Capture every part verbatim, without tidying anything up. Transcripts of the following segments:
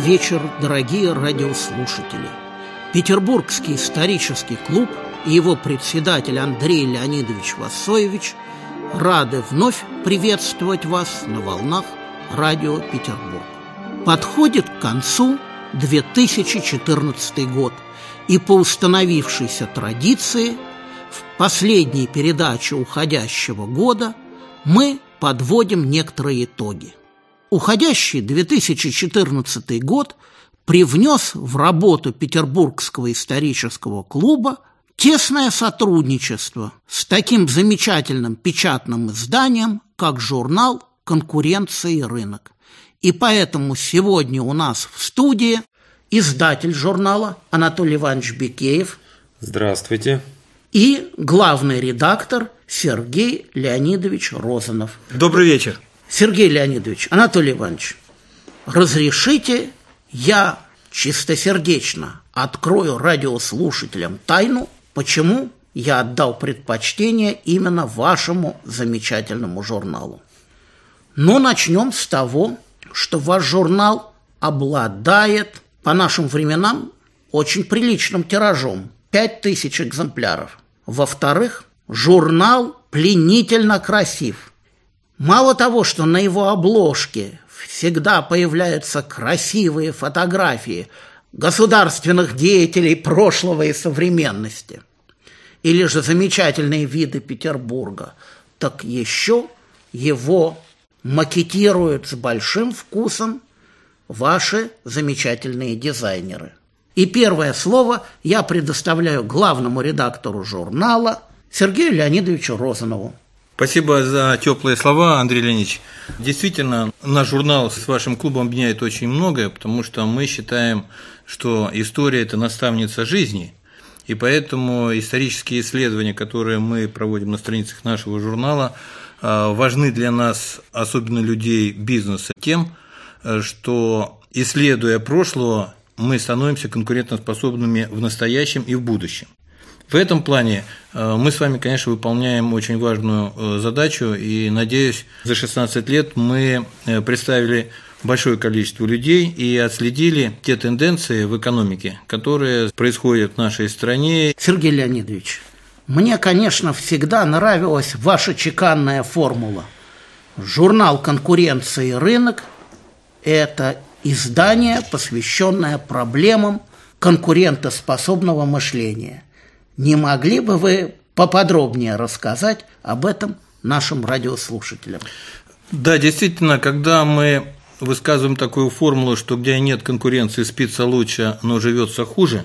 вечер, дорогие радиослушатели! Петербургский исторический клуб и его председатель Андрей Леонидович Вассоевич рады вновь приветствовать вас на волнах радио Петербург. Подходит к концу две тысячи четырнадцатый год, и по установившейся традиции в последней передаче уходящего года мы подводим некоторые итоги. Уходящий две тысячи четырнадцатый год привнес в работу Петербургского исторического клуба тесное сотрудничество с таким замечательным печатным изданием, как журнал «Конкуренция и рынок». И поэтому сегодня у нас в студии издатель журнала Анатолий Иванович Бекеев. Здравствуйте. И главный редактор Сергей Леонидович Розанов. Добрый вечер. Сергей Леонидович, Анатолий Иванович, разрешите я чистосердечно открою радиослушателям тайну, почему я отдал предпочтение именно вашему замечательному журналу. Но начнем с того, что ваш журнал обладает, по нашим временам, очень приличным тиражом – пять тысяч экземпляров. Во-вторых, журнал пленительно красив. Мало того, что на его обложке всегда появляются красивые фотографии государственных деятелей прошлого и современности, или же замечательные виды Петербурга, так еще его макетируют с большим вкусом ваши замечательные дизайнеры. И первое слово я предоставляю главному редактору журнала Сергею Леонидовичу Розанову. Спасибо за теплые слова, Андрей Леонидович. Действительно, наш журнал с вашим клубом объединяет очень многое, потому что мы считаем, что история – это наставница жизни, и поэтому исторические исследования, которые мы проводим на страницах нашего журнала, важны для нас, особенно людей бизнеса, тем, что, исследуя прошлое, мы становимся конкурентоспособными в настоящем и в будущем. В этом плане мы с вами, конечно, выполняем очень важную задачу, и, надеюсь, за шестнадцать лет мы представили большое количество людей и отследили те тенденции в экономике, которые происходят в нашей стране. Сергей Леонидович, мне, конечно, всегда нравилась ваша чеканная формула. Журнал «Конкуренция и рынок» – это издание, посвященное проблемам конкурентоспособного мышления. Не могли бы вы поподробнее рассказать об этом нашим радиослушателям? Да, действительно, когда мы высказываем такую формулу, что где нет конкуренции, спится лучше, но живется хуже,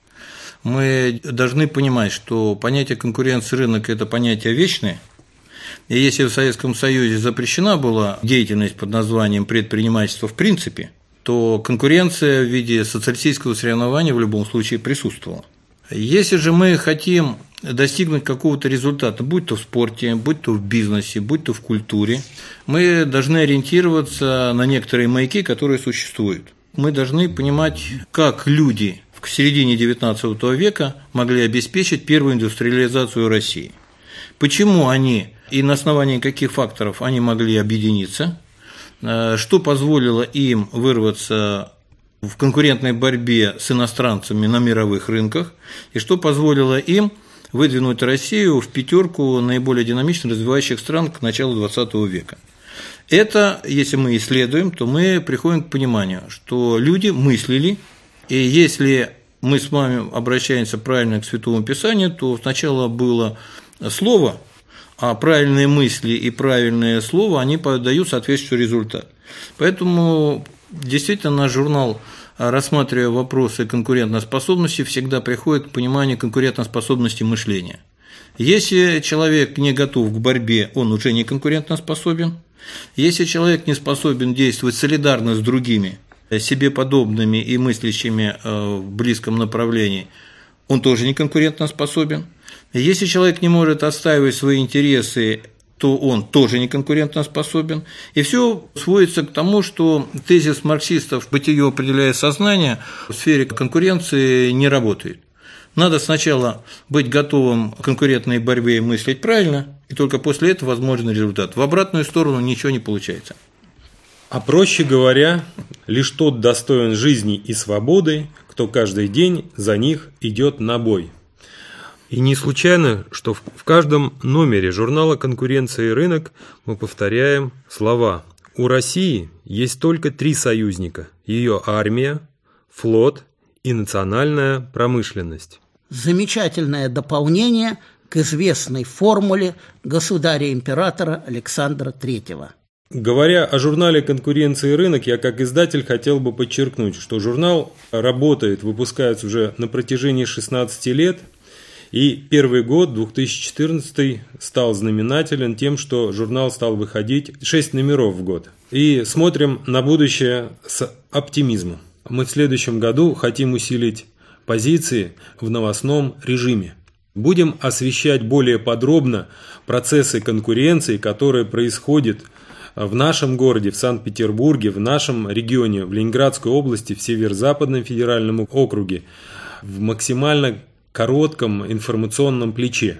мы должны понимать, что понятие конкуренции рынок – это понятие вечное, и если в Советском Союзе запрещена была деятельность под названием предпринимательство в принципе, то конкуренция в виде социалистического соревнования в любом случае присутствовала. Если же мы хотим достигнуть какого-то результата, будь то в спорте, будь то в бизнесе, будь то в культуре, мы должны ориентироваться на некоторые маяки, которые существуют. Мы должны понимать, как люди в середине девятнадцатого века могли обеспечить первую индустриализацию России. Почему они и на основании каких факторов они могли объединиться, что позволило им вырваться в конкурентной борьбе с иностранцами на мировых рынках, и что позволило им выдвинуть Россию в пятерку наиболее динамично развивающих стран к началу двадцатого века. Это, если мы исследуем, то мы приходим к пониманию, что люди мыслили, и если мы с вами обращаемся правильно к Святому Писанию, то сначала было слово, а правильные мысли и правильное слово, они дают соответствующий результат. Поэтому действительно наш журнал, рассматривая вопросы конкурентоспособности, всегда приходит к пониманию конкурентоспособности мышления. Если человек не готов к борьбе, он уже не конкурентоспособен. Если человек не способен действовать солидарно с другими, себе подобными и мыслящими в близком направлении, он тоже не конкурентоспособен. Если человек не может отстаивать свои интересы, то он тоже не конкурентоспособен. И все сводится к тому, что тезис марксистов «бытие определяет сознание» в сфере конкуренции не работает. Надо сначала быть готовым к конкурентной борьбе и мыслить правильно, и только после этого возможен результат. В обратную сторону ничего не получается. А проще говоря, лишь тот достоин жизни и свободы, кто каждый день за них идет на бой. И не случайно, что в каждом номере журнала «Конкуренция и рынок» мы повторяем слова: у России есть только три союзника – ее армия, флот и национальная промышленность. Замечательное дополнение к известной формуле государя-императора Александра Третьего. Говоря о журнале «Конкуренция и рынок», я как издатель хотел бы подчеркнуть, что журнал работает, выпускается уже на протяжении шестнадцати лет, и первый год, две тысячи четырнадцатый, стал знаменателен тем, что журнал стал выходить шесть номеров в год. И смотрим на будущее с оптимизмом. Мы в следующем году хотим усилить позиции в новостном режиме. Будем освещать более подробно процессы конкуренции, которые происходят в нашем городе, в Санкт-Петербурге, в нашем регионе, в Ленинградской области, в Северо-Западном федеральном округе, в максимально коротком информационном плече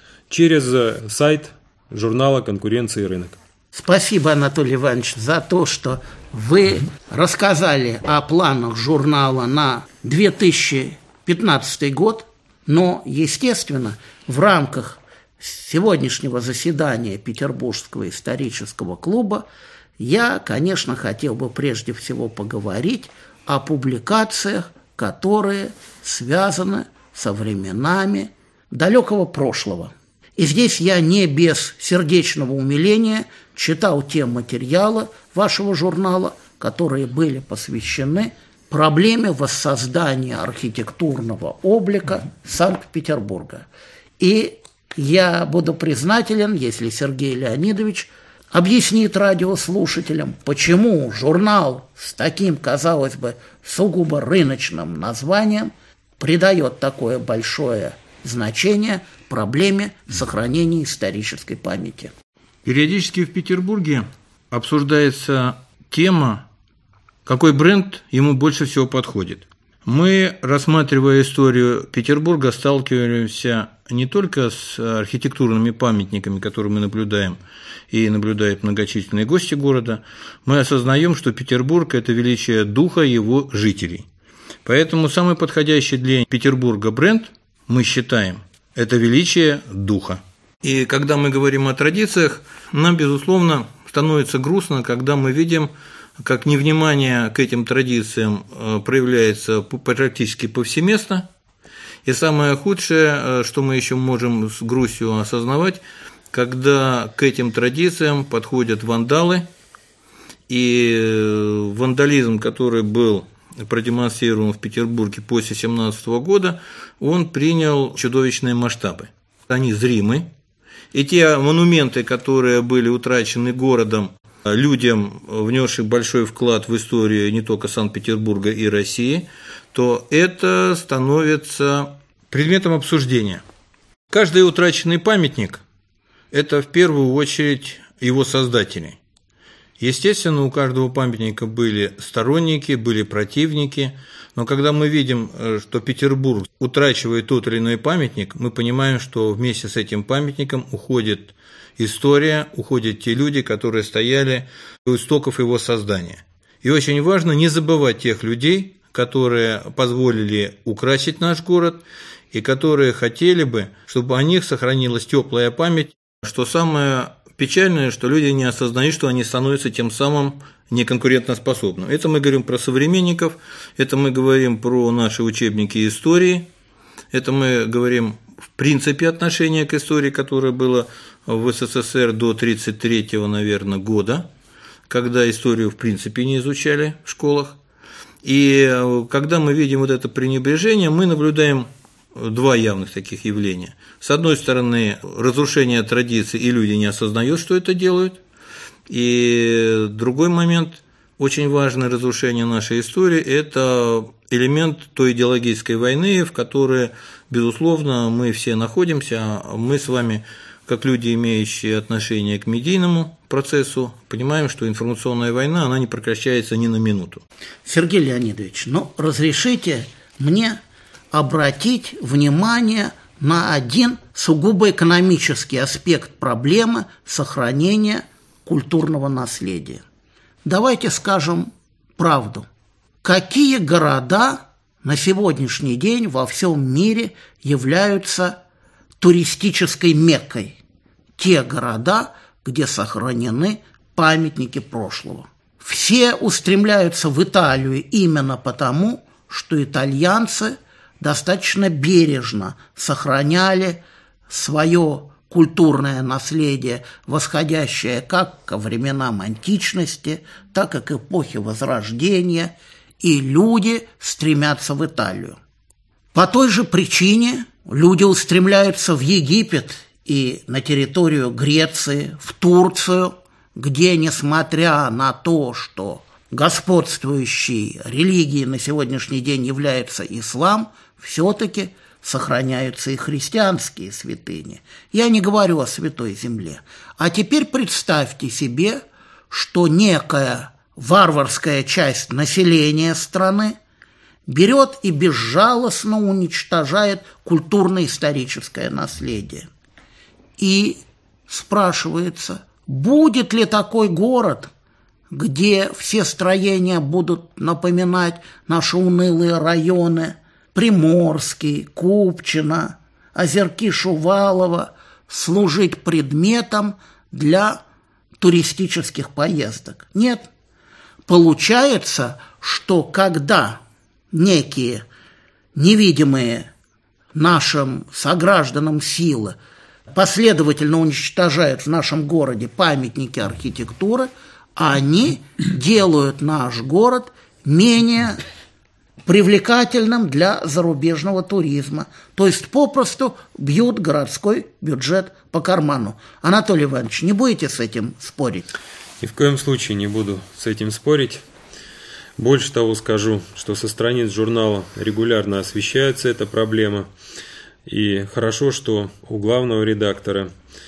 через сайт журнала «Конкуренция и рынок». Спасибо, Анатолий Иванович, за то, что вы рассказали о планах журнала на две тысячи пятнадцатый год, но, естественно, в рамках сегодняшнего заседания Петербургского исторического клуба я, конечно, хотел бы прежде всего поговорить о публикациях, которые связаны со временами далекого прошлого. И здесь я не без сердечного умиления читал те материалы вашего журнала, которые были посвящены проблеме воссоздания архитектурного облика Санкт-Петербурга. И я буду признателен, если Сергей Леонидович объяснит радиослушателям, почему журнал с таким, казалось бы, сугубо рыночным названием придает такое большое значение проблеме сохранения исторической памяти. Периодически в Петербурге обсуждается тема, какой бренд ему больше всего подходит. Мы, рассматривая историю Петербурга, сталкиваемся не только с архитектурными памятниками, которые мы наблюдаем, и наблюдают многочисленные гости города, мы осознаем, что Петербург – это величие духа его жителей. Поэтому самый подходящий для Петербурга бренд, мы считаем, это величие духа. И когда мы говорим о традициях, нам, безусловно, становится грустно, когда мы видим, как невнимание к этим традициям проявляется практически повсеместно. И самое худшее, что мы еще можем с грустью осознавать, когда к этим традициям подходят вандалы, и вандализм, который был продемонстрирован в Петербурге после семнадцатого года, он принял чудовищные масштабы. Они зримы, и те монументы, которые были утрачены городом, людям, внесших большой вклад в историю не только Санкт-Петербурга и России, то это становится предметом обсуждения. Каждый утраченный памятник – это в первую очередь его создатели. Естественно, у каждого памятника были сторонники, были противники, но когда мы видим, что Петербург утрачивает тот или иной памятник, мы понимаем, что вместе с этим памятником уходит история, уходят те люди, которые стояли у истоков его создания. И очень важно не забывать тех людей, которые позволили украсить наш город и которые хотели бы, чтобы о них сохранилась теплая память. Что самое печальное, что люди не осознают, что они становятся тем самым неконкурентоспособным. Это мы говорим про современников, это мы говорим про наши учебники истории, это мы говорим в принципе отношение к истории, которое было в СССР до тридцать третьего, наверное, года, когда историю в принципе не изучали в школах. И когда мы видим вот это пренебрежение, мы наблюдаем два явных таких явления. С одной стороны, разрушение традиций, и люди не осознают, что это делают. И другой момент, очень важное разрушение нашей истории, это элемент той идеологической войны, в которой, безусловно, мы все находимся. Мы с вами, как люди, имеющие отношение к медийному процессу, понимаем, что информационная война, она не прекращается ни на минуту. Сергей Леонидович, ну, разрешите мне обратить внимание на один сугубо экономический аспект проблемы сохранения культурного наследия. давайте скажем правду. Какие города на сегодняшний день во всем мире являются туристической меккой? Те города, где сохранены памятники прошлого. Все устремляются в Италию именно потому, что итальянцы достаточно бережно сохраняли свое культурное наследие, восходящее как ко временам античности, так и к эпохе Возрождения, и люди стремятся в Италию. По той же причине люди устремляются в Египет и на территорию Греции, в Турцию, где, несмотря на то, что господствующей религией на сегодняшний день является ислам, все-таки сохраняются и христианские святыни. Я не говорю о Святой Земле. А теперь представьте себе, что некая варварская часть населения страны берет и безжалостно уничтожает культурно-историческое наследие. И спрашивается, будет ли такой город, где все строения будут напоминать наши унылые районы Приморский, Купчино, озерки Шувалова, служить предметом для туристических поездок? Нет. Получается, что когда некие невидимые нашим согражданам силы последовательно уничтожают в нашем городе памятники архитектуры, они делают наш город менее привлекательным для зарубежного туризма. То есть попросту бьют городской бюджет по карману. Анатолий Иванович, не будете с этим спорить? Ни в коем случае не буду с этим спорить. Больше того скажу, что со страниц журнала регулярно освещается эта проблема. И хорошо, что у главного редактора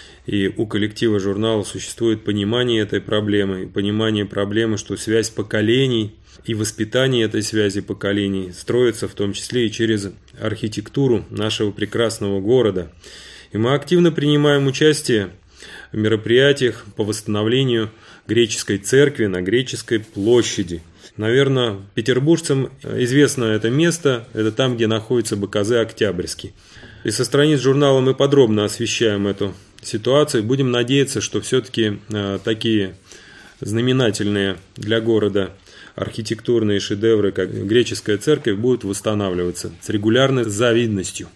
и у коллектива журнала существует понимание этой проблемы, и понимание проблемы, что связь поколений и воспитание этой связи поколений строится в том числе и через архитектуру нашего прекрасного города. И мы активно принимаем участие в мероприятиях по восстановлению греческой церкви на Греческой площади. Наверное, петербуржцам известно это место, это там, где находится БКЗ «Октябрьский». И со страниц журнала мы подробно освещаем эту ситуацию. Будем надеяться, что все-таки э, такие знаменательные для города архитектурные шедевры, как Греческая церковь, будут восстанавливаться с регулярной завидностью.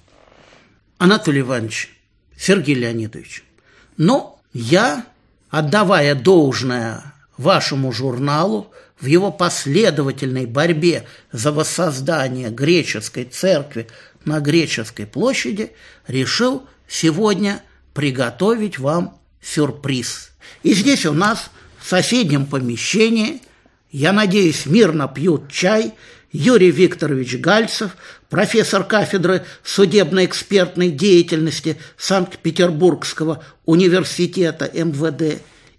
Анатолий Иванович, Сергей Леонидович, но я, отдавая должное вашему журналу в его последовательной борьбе за воссоздание греческой церкви на Греческой площади, решил сегодня приготовить вам сюрприз. И здесь у нас в соседнем помещении, я надеюсь, мирно пьют чай, Юрий Викторович Гальцев, профессор кафедры судебно-экспертной деятельности Санкт-Петербургского университета эм вэ дэ,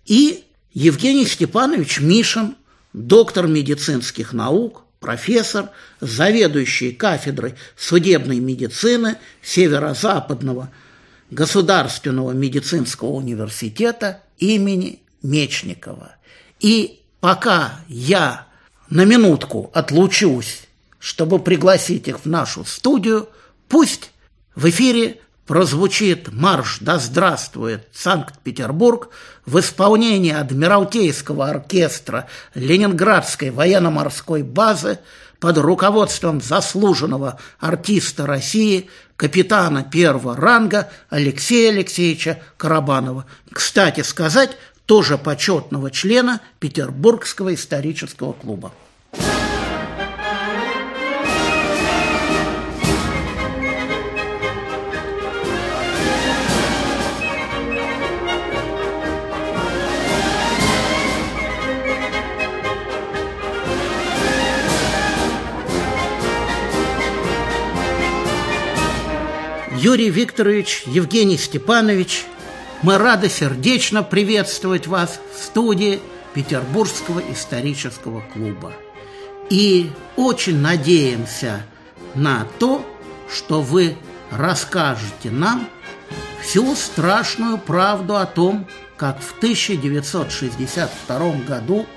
и Евгений Степанович Мишин, доктор медицинских наук, профессор, заведующий кафедрой судебной медицины Северо-Западного государственного медицинского университета имени Мечникова. И пока я на минутку отлучусь, чтобы пригласить их в нашу студию, пусть в эфире прозвучит марш «Да здравствует Санкт-Петербург» в исполнении Адмиралтейского оркестра Ленинградской военно-морской базы под руководством заслуженного артиста России, капитана первого ранга Алексея Алексеевича Карабанова. Кстати сказать, тоже почетного члена Петербургского исторического клуба. Юрий Викторович, Евгений Степанович, мы рады сердечно приветствовать вас в студии Петербургского исторического клуба. И очень надеемся на то, что вы расскажете нам всю страшную правду о том, как в тысяча девятьсот шестьдесят втором году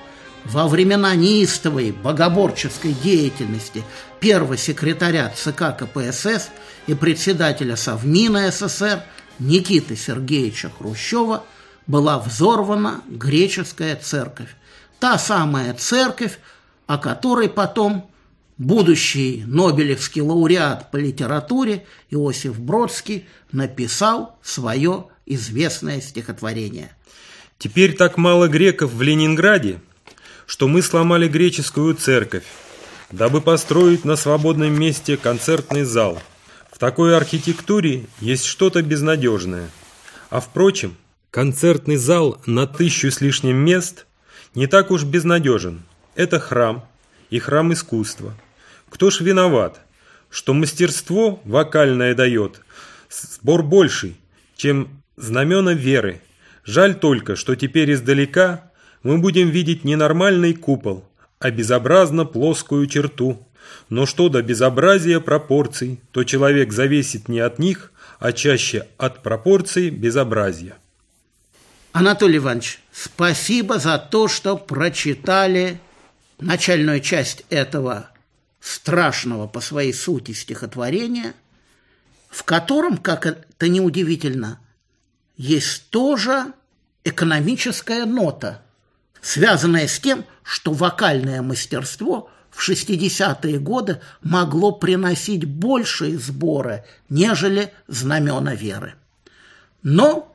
во времена неистовой богоборческой деятельности первого секретаря ЦК КПСС и председателя Совмина СССР Никиты Сергеевича Хрущева была взорвана греческая церковь. Та самая церковь, о которой потом будущий нобелевский лауреат по литературе Иосиф Бродский написал свое известное стихотворение. Теперь так мало греков в Ленинграде, что мы сломали греческую церковь, дабы построить на свободном месте концертный зал. В такой архитектуре есть что-то безнадежное. А впрочем, концертный зал на тысячу с лишним мест не так уж безнадежен. Это храм и храм искусства. Кто ж виноват, что мастерство вокальное дает сбор больший, чем знамена веры? Жаль только, что теперь издалека мы будем видеть не нормальный купол, а безобразно плоскую черту. Но что до безобразия пропорций, то человек зависит не от них, а чаще от пропорций безобразия. Анатолий Иванович, спасибо за то, что прочитали начальную часть этого страшного по своей сути стихотворения, в котором, как это ни удивительно, есть тоже экономическая нота, связанная с тем, что вокальное мастерство в шестидесятые годы могло приносить большие сборы, нежели знамена веры. Но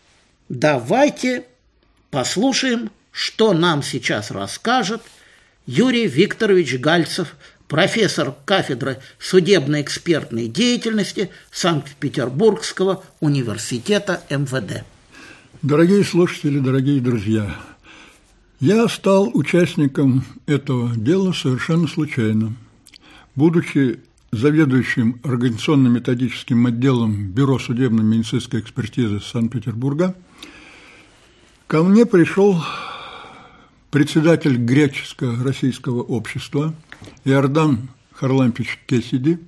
давайте послушаем, что нам сейчас расскажет Юрий Викторович Гальцев, профессор кафедры судебно-экспертной деятельности Санкт-Петербургского университета эм вэ дэ. Дорогие слушатели, дорогие друзья, я стал участником этого дела совершенно случайно. Будучи заведующим организационно-методическим отделом Бюро судебно-медицинской экспертизы Санкт-Петербурга, ко мне пришел председатель греческо-российского общества Иордан Харлампич Кесиди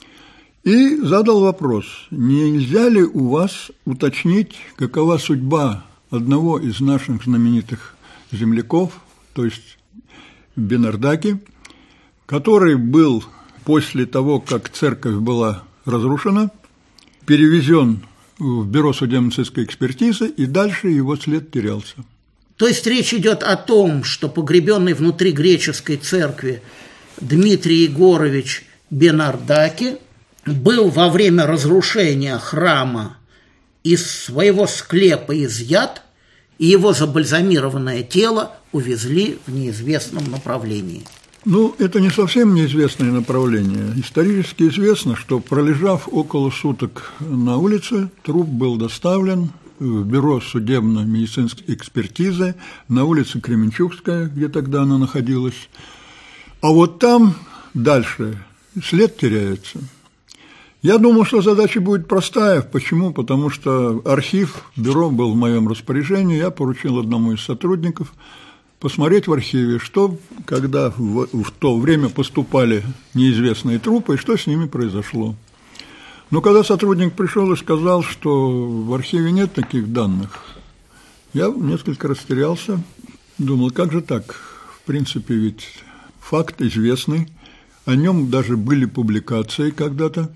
и задал вопрос: нельзя ли у вас уточнить, какова судьба одного из наших знаменитых земляков, то есть Бенардаки, который был после того, как церковь была разрушена, перевезен в Бюро судебно-медицинской экспертизы, и дальше его след терялся. То есть речь идет о том, что погребенный внутри греческой церкви Дмитрий Егорович Бенардаки был во время разрушения храма из своего склепа изъят, и его забальзамированное тело увезли в неизвестном направлении. Ну, это не совсем неизвестное направление. Исторически известно, что, пролежав около суток на улице, труп был доставлен в Бюро судебно-медицинской экспертизы на улице Кременчугская, где тогда она находилась. А вот там дальше след теряется. Я думал, что задача будет простая. Почему? Потому что архив бюро был в моем распоряжении. Я поручил одному из сотрудников посмотреть в архиве, что, когда в, в то время поступали неизвестные трупы, и что с ними произошло. Но когда сотрудник пришел и сказал, что в архиве нет таких данных, я несколько растерялся, думал, как же так? В принципе, ведь факт известный, о нем даже были публикации когда-то,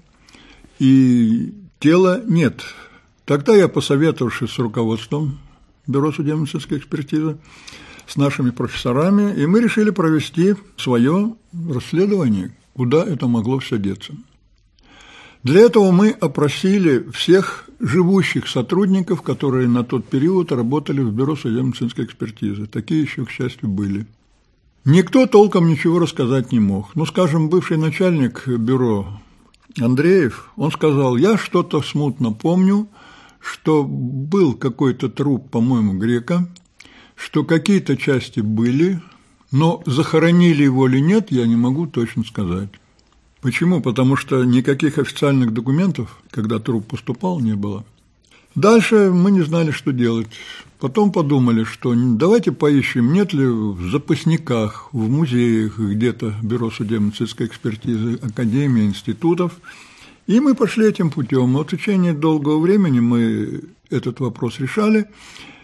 и тела нет. Тогда я, посоветовавшись с руководством Бюро судебно-медицинской экспертизы, с нашими профессорами, и мы решили провести свое расследование, куда это могло все деться. Для этого мы опросили всех живущих сотрудников, которые на тот период работали в Бюро судебно-медицинской экспертизы. Такие еще, к счастью, были. Никто толком ничего рассказать не мог. Ну, скажем, бывший начальник бюро Андреев, он сказал: я что-то смутно помню, что был какой-то труп, по-моему, грека, что какие-то части были, но захоронили его или нет, я не могу точно сказать. Почему? Потому что никаких официальных документов, когда труп поступал, не было. Дальше мы не знали, что делать. Потом подумали, что давайте поищем, нет ли в запасниках, в музеях, где-то Бюро судебно-медицинской экспертизы, академии, институтов. И мы пошли этим путем. Но в течение долгого времени мы этот вопрос решали.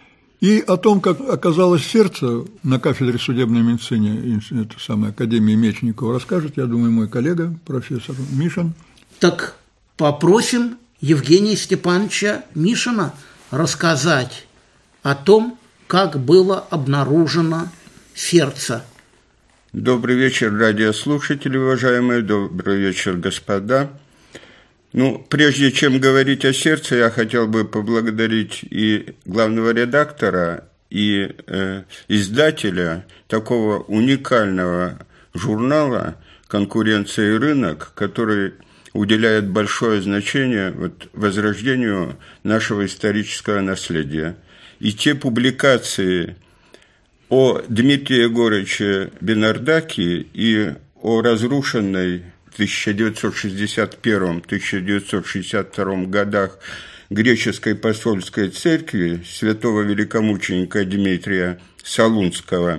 И о том, как оказалось сердце на кафедре судебной медицины это самой Академии Мечникова, расскажет, я думаю, мой коллега, профессор Мишин. Так попросим Евгения Степановича Мишина рассказать о том, как было обнаружено сердце. Добрый вечер, радиослушатели, уважаемые, добрый вечер, господа. Ну, прежде чем говорить о сердце, я хотел бы поблагодарить и главного редактора, и э, издателя такого уникального журнала «Конкуренция и рынок», который уделяет большое значение вот, возрождению нашего исторического наследия. И те публикации о Дмитрии Егоровиче Бенардаке и о разрушенной в тысяча девятьсот шестьдесят первом — тысяча девятьсот шестьдесят втором годах греческой посольской церкви святого великомученика Дмитрия Солунского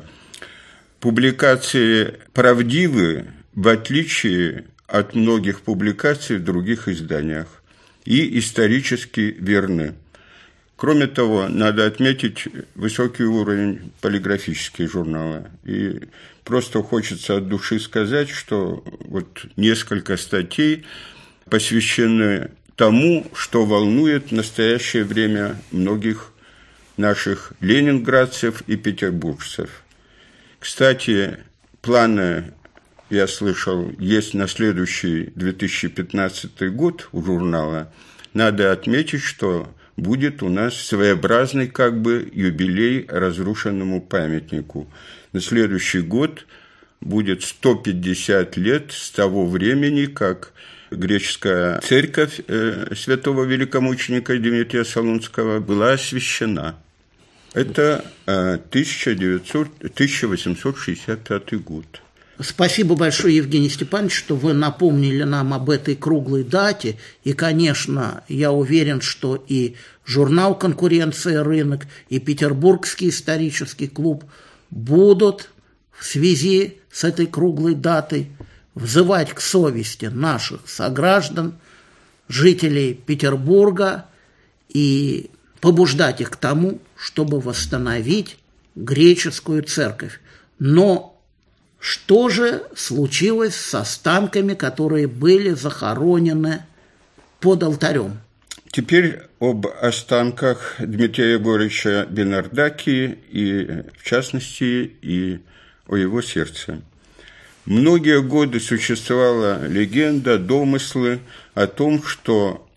публикации правдивы, в отличие от многих публикаций в других изданиях, и исторически верны. Кроме того, надо отметить высокий уровень полиграфических журналов. И просто хочется от души сказать, что вот несколько статей посвящены тому, что волнует в настоящее время многих наших ленинградцев и петербуржцев. Кстати, планы, я слышал, есть на следующий две тысячи пятнадцатый год у журнала. Надо отметить, что будет у нас своеобразный как бы юбилей разрушенному памятнику. На следующий год будет сто пятьдесят лет с того времени, как греческая церковь э, святого великомученика Дмитрия Солунского была освящена. Это э, тысяча восемьсот шестьдесят пятый год. Спасибо большое, Евгений Степанович, что вы напомнили нам об этой круглой дате. И, конечно, я уверен, что и журнал «Конкуренция и рынок», и Петербургский исторический клуб будут в связи с этой круглой датой взывать к совести наших сограждан, жителей Петербурга, и побуждать их к тому, чтобы восстановить греческую церковь. Но что же случилось с останками, которые были захоронены под алтарем? Теперь об останках Дмитрия Егоровича Бенардаке и, в частности, и о его сердце. Многие годы существовала легенда, домыслы о том, что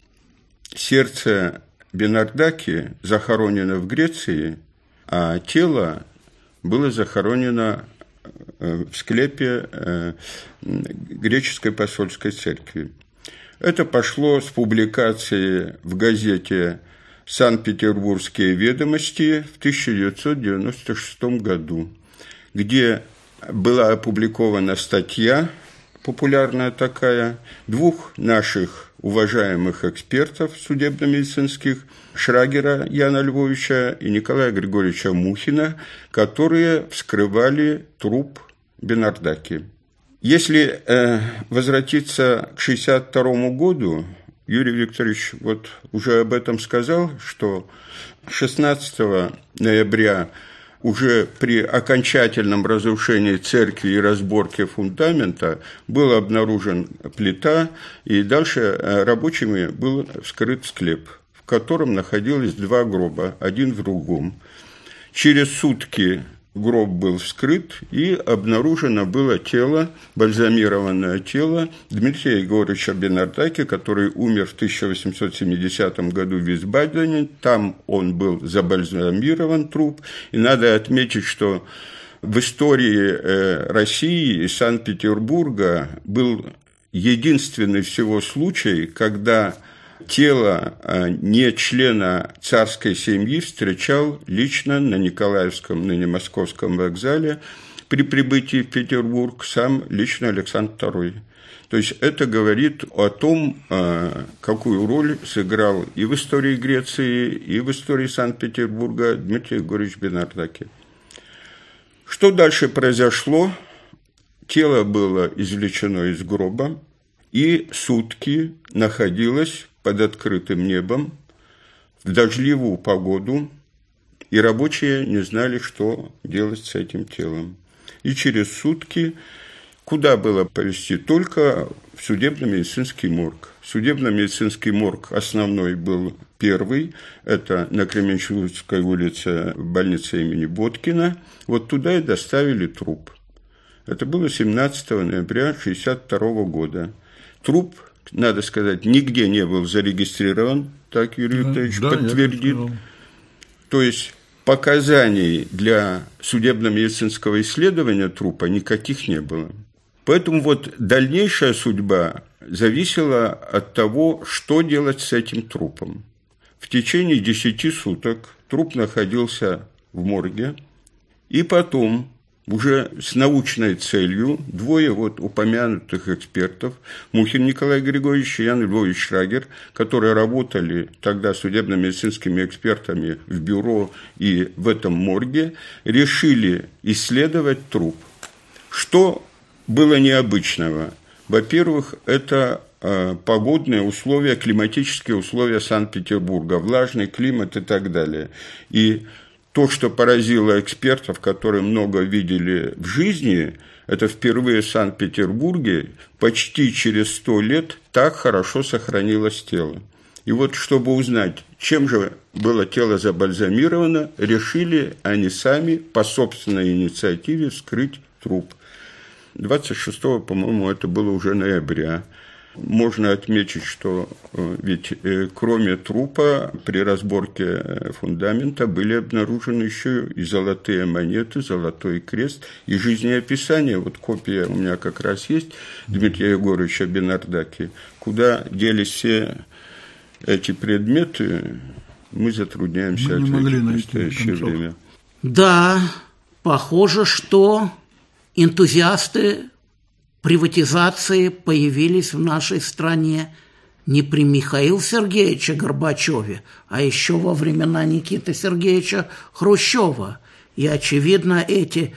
сердце Бенардаке захоронено в Греции, а тело было захоронено в склепе греческой посольской церкви. Это пошло с публикации в газете «Санкт-Петербургские ведомости» в тысяча девятьсот девяносто шестом году, где была опубликована статья, популярная такая, двух наших уважаемых экспертов судебно-медицинских, Шрагера Яна Львовича и Николая Григорьевича Мухина, которые вскрывали труп Бенардаке. Если э, возвратиться к шестьдесят второму году, Юрий Викторович вот уже об этом сказал, что шестнадцатого ноября уже при окончательном разрушении церкви и разборке фундамента был обнаружен плита, и дальше рабочими был вскрыт склеп, в котором находилось два гроба, один в другом. Через сутки гроб был вскрыт, и обнаружено было тело, бальзамированное тело Дмитрия Егоровича Бенардаке, который умер в тысяча восемьсот семидесятом году в Висбадене. Там он был забальзамирован, труп. И надо отметить, что в истории России и Санкт-Петербурга был единственный всего случай, когда тело не члена царской семьи встречал лично на Николаевском, ныне Московском вокзале при прибытии в Петербург сам лично Александр второй. То есть это говорит о том, какую роль сыграл и в истории Греции, и в истории Санкт-Петербурга Дмитрий Егорович Бенардаке. Что дальше произошло? Тело было извлечено из гроба и сутки находилось под открытым небом в дождливую погоду и рабочие не знали, что делать с этим телом. И через сутки куда было повезти? Только в судебно-медицинский морг. Судебно-медицинский морг основной был первый, это на Кременчугской улице, больница имени Боткина. Вот туда и доставили труп. Это было семнадцатого ноября тысяча девятьсот шестьдесят второго года. Труп, надо сказать, нигде не был зарегистрирован, так Юрий да, Викторович да, подтвердит. То есть показаний для судебно-медицинского исследования трупа никаких не было. Поэтому вот дальнейшая судьба зависела от того, что делать с этим трупом. В течение десяти суток труп находился в морге, и потом уже с научной целью двое вот упомянутых экспертов, Мухин Николай Григорьевич и Ян Львович Шрагер, которые работали тогда судебно-медицинскими экспертами в бюро и в этом морге, решили исследовать труп. Что было необычного? Во-первых, это э, погодные условия, климатические условия Санкт-Петербурга, влажный климат и так далее. И то, что поразило экспертов, которые много видели в жизни, это впервые в Санкт-Петербурге почти через сто лет так хорошо сохранилось тело. И вот, чтобы узнать, чем же было тело забальзамировано, решили они сами по собственной инициативе вскрыть труп. двадцать шестого, по-моему, это было уже ноября. Можно отметить, что ведь кроме трупа при разборке фундамента были обнаружены еще и золотые монеты, золотой крест и жизнеописание. Вот копия у меня как раз есть Дмитрия Егоровича Бенардаки. Куда делись все эти предметы, мы затрудняемся мы не ответить могли в найти настоящее концов. время. Да, похоже, что энтузиасты приватизации появились в нашей стране не при Михаиле Сергеевиче Горбачеве, а еще во времена Никиты Сергеевича Хрущева. И, очевидно, эти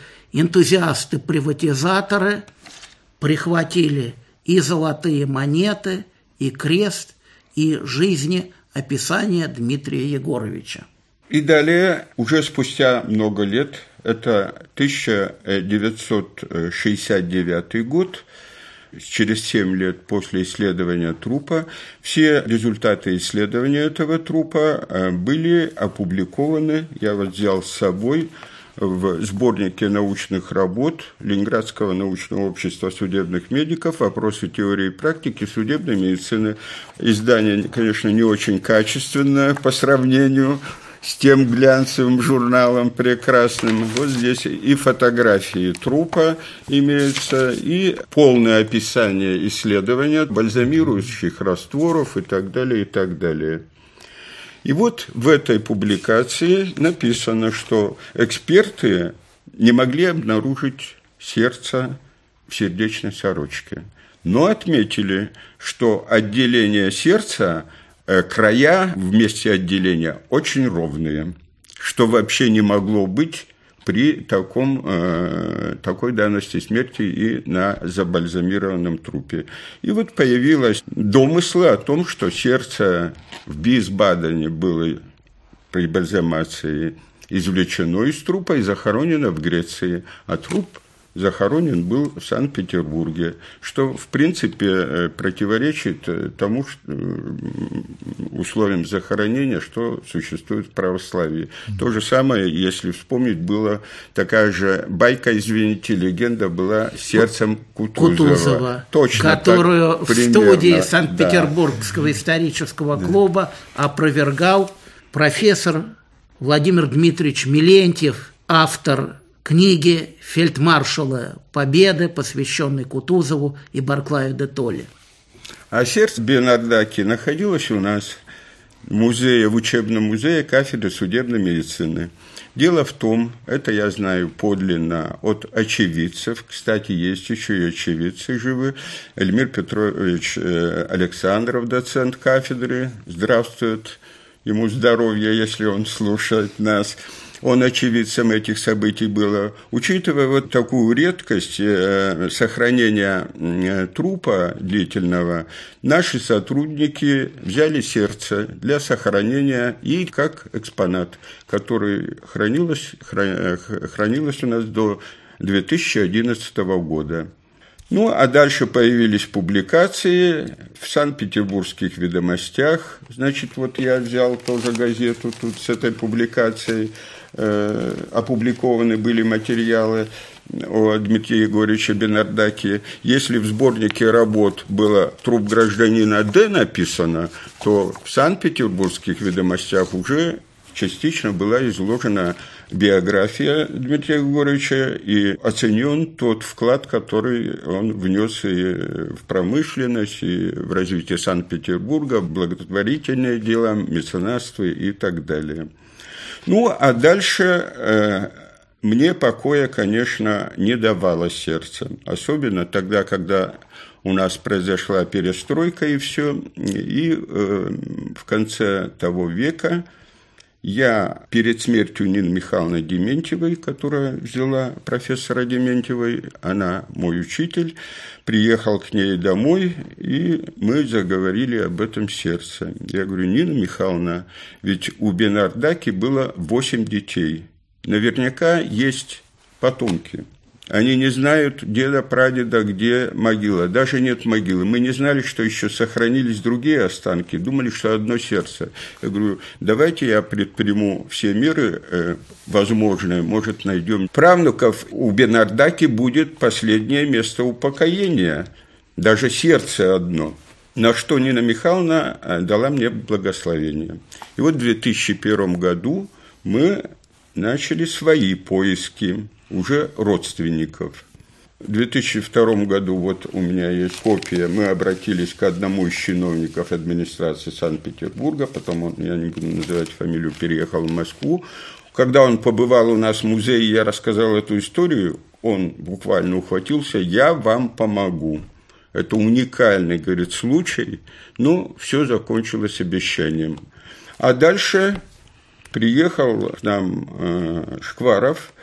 энтузиасты-приватизаторы прихватили и золотые монеты, и крест, и жизнеописание Дмитрия Егоровича. И далее, уже спустя много лет, это тысяча девятьсот шестьдесят девятый год, через семь лет после исследования трупа, все результаты исследования этого трупа были опубликованы, я вот взял с собой, в сборнике научных работ Ленинградского научного общества судебных медиков «Вопросы теории и практики судебной медицины». Издание, конечно, не очень качественное по сравнению с тем глянцевым журналом прекрасным. Вот здесь и фотографии трупа имеются, и полное описание исследования бальзамирующих растворов и так далее, и так далее. И вот в этой публикации написано, что эксперты не могли обнаружить сердце в сердечной сорочке, но отметили, что отделение сердца, края в месте отделения очень ровные, что вообще не могло быть при таком, э, такой данности смерти и на забальзамированном трупе. И вот появилось домыслы о том, что сердце в Висбадене было при бальзамации извлечено из трупа и захоронено в Греции, а труп захоронен был в Санкт-Петербурге, что, в принципе, противоречит тому условиям захоронения, что существует в православии. Mm-hmm. То же самое, если вспомнить, была такая же байка, извините, легенда была с сердцем Кутузова. Кутузова, точно, которую так, в примерно, студии Санкт-Петербургского да. исторического клуба да. опровергал профессор Владимир Дмитриевич Милентьев, автор книги фельдмаршала Победы, посвященной Кутузову и Барклаю де Толли. А сердце Бенардаки находилось у нас в музее, в учебном музее кафедры судебной медицины. Дело в том, это я знаю подлинно от очевидцев, кстати, есть еще и очевидцы живы, Эльмир Петрович Александров, доцент кафедры, здравствует, ему здоровья, если он слушает нас. Он очевидцем этих событий был. Учитывая вот такую редкость сохранения трупа длительного, наши сотрудники взяли сердце для сохранения и как экспонат, который хранилось, хранилось у нас до две тысячи одиннадцатого года. Ну, а дальше появились публикации в Санкт-Петербургских ведомостях. Значит, вот я взял тоже газету тут с этой публикацией. Э, опубликованы были материалы о Дмитрии Егоровиче Бенардаке. Если в сборнике работ было «Труп гражданина Д» написано, то в Санкт-Петербургских ведомостях уже частично была изложена биография Дмитрия Егоровича и оценен тот вклад, который он внес и в промышленность, и в развитие Санкт-Петербурга, в благотворительные дела, меценатство и так далее. Ну, а дальше э, мне покоя, конечно, не давало сердце, особенно тогда, когда у нас произошла перестройка и все, и э, в конце того века я перед смертью Нины Михайловны Дементьевой, которая взяла профессора Дементьевой, она мой учитель, приехал к ней домой, и мы заговорили об этом сердце. Я говорю: Нина Михайловна, ведь у Бенардаки было восемь детей. Наверняка есть потомки. Они не знают деда, прадеда, где могила. Даже нет могилы. Мы не знали, что еще сохранились другие останки. Думали, что одно сердце. Я говорю: давайте я предприму все меры э, возможные. Может, найдем правнуков. У Бенардаки будет последнее место упокоения. Даже сердце одно. На что Нина Михайловна дала мне благословение. И вот в две тысячи первом году мы начали свои поиски уже родственников. В две тысячи втором году, вот у меня есть копия, мы обратились к одному из чиновников администрации Санкт-Петербурга, потом он, я не буду называть фамилию, переехал в Москву. Когда он побывал у нас в музее, я рассказал эту историю, он буквально ухватился: я вам помогу. Это уникальный, говорит, случай, но все закончилось обещанием. А дальше приехал к нам э, Шкваров,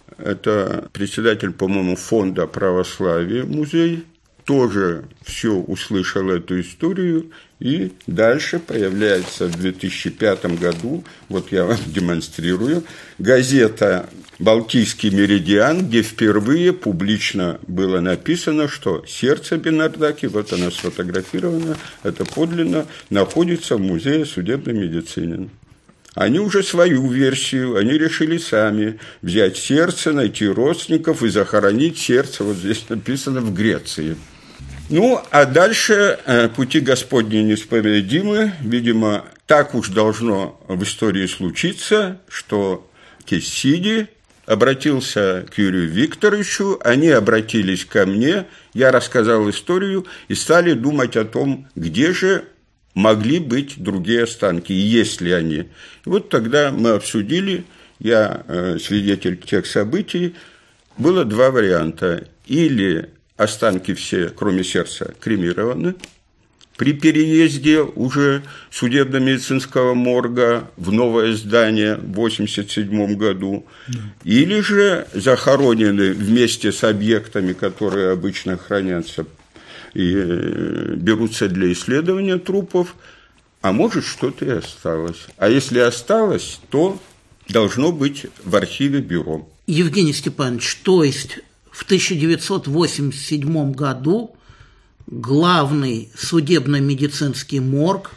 это председатель, по-моему, фонда православия, музей, тоже все услышал эту историю, и дальше появляется в две тысячи пятом году, вот я вам демонстрирую, газета «Балтийский меридиан», где впервые публично было написано, что сердце Бенардаки, вот оно сфотографировано, это подлинно, находится в музее судебной медицины. Они уже свою версию, они решили сами взять сердце, найти родственников и захоронить сердце, вот здесь написано, в Греции. Ну, а дальше э, пути Господни неисповедимы. Видимо, так уж должно в истории случиться, что тесть Сиди обратился к Юрию Викторовичу, они обратились ко мне, я рассказал историю и стали думать о том, где же могли быть другие останки, и есть ли они. И вот тогда мы обсудили, я э, свидетель тех событий, было два варианта. Или останки все, кроме сердца, кремированы при переезде уже судебно-медицинского морга в новое здание в восемьдесят седьмом году, да. Или же захоронены вместе с объектами, которые обычно хранятся и берутся для исследования трупов, а может, что-то и осталось. А если осталось, то должно быть в архиве бюро. Евгений Степанович, то есть в тысяча девятьсот восемьдесят седьмом году главный судебно-медицинский морг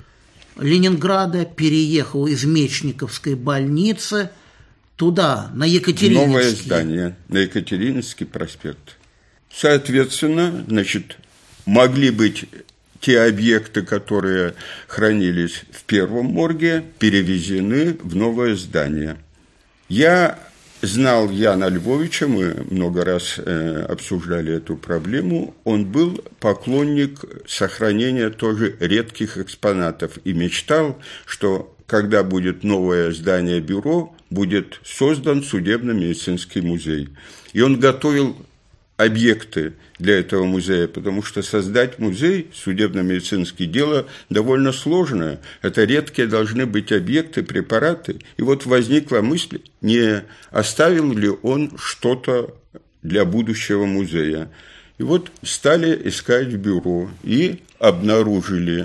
Ленинграда переехал из Мечниковской больницы туда, на Екатерининский. Новое здание, на Екатерининский проспект. Соответственно, значит, могли быть те объекты, которые хранились в первом морге, перевезены в новое здание. Я знал Яна Львовича, мы много раз э, обсуждали эту проблему. Он был поклонник сохранения тоже редких экспонатов и мечтал, что когда будет новое здание бюро, будет создан судебно-медицинский музей. И он готовил объекты для этого музея, потому что создать музей судебно-медицинское дело довольно сложное. Это редкие должны быть объекты, препараты. И вот возникла мысль, не оставил ли он что-то для будущего музея. И вот стали искать в бюро и обнаружили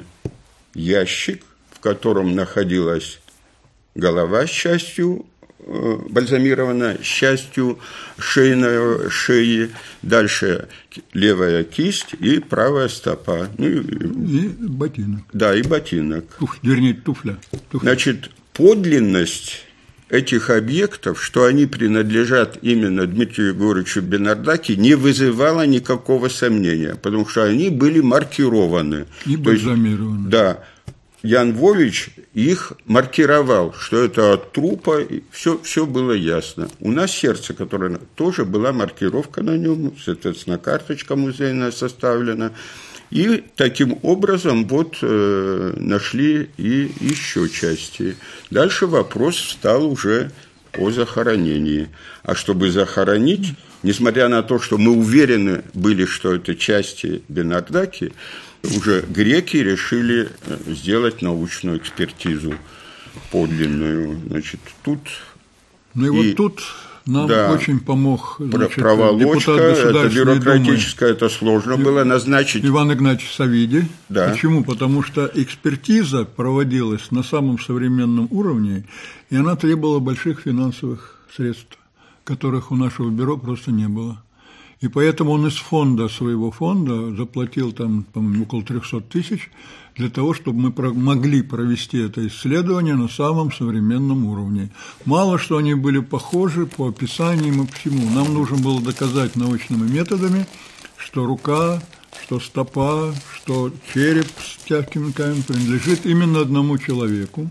ящик, в котором находилась голова с частью бальзамирована, с частью шейной, шеи, дальше левая кисть и правая стопа. Ну, и ботинок. Да, и ботинок. Туф, вернее, туфля. туфля. Значит, подлинность этих объектов, что они принадлежат именно Дмитрию Егоровичу Бенардаки, не вызывало никакого сомнения, потому что они были маркированы. И бальзамированы. Да. Ян Вович их маркировал, что это от трупа, и все, все было ясно. У нас сердце, которое тоже была маркировка на нем, соответственно, карточка музейная составлена. И таким образом вот э, нашли и еще части. Дальше вопрос встал уже о захоронении. А чтобы захоронить, несмотря на то, что мы уверены были, что это части Бенардаки, уже греки решили сделать научную экспертизу подлинную. Значит, тут... Ну и, и вот тут нам да, очень помог, значит, проволочка, это бюрократическое, Думы, это сложно было назначить. Иван Игнатьевич Савиди. Да. Почему? Потому что экспертиза проводилась на самом современном уровне, и она требовала больших финансовых средств, которых у нашего бюро просто не было. И поэтому он из фонда, своего фонда, заплатил там, по-моему, около триста тысяч для того, чтобы мы могли провести это исследование на самом современном уровне. Мало что они были похожи по описаниям и по всему. Нам нужно было доказать научными методами, что рука, что стопа, что череп с тяжкими камнями принадлежит именно одному человеку,